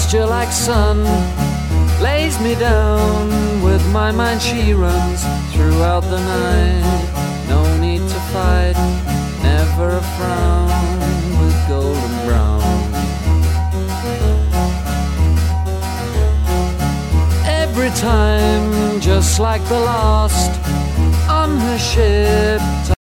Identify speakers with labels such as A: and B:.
A: Pasture like sun lays me down. With my mind she runs throughout the night. No need to fight, never a frown, with golden brown. Every time, just like the last, on her ship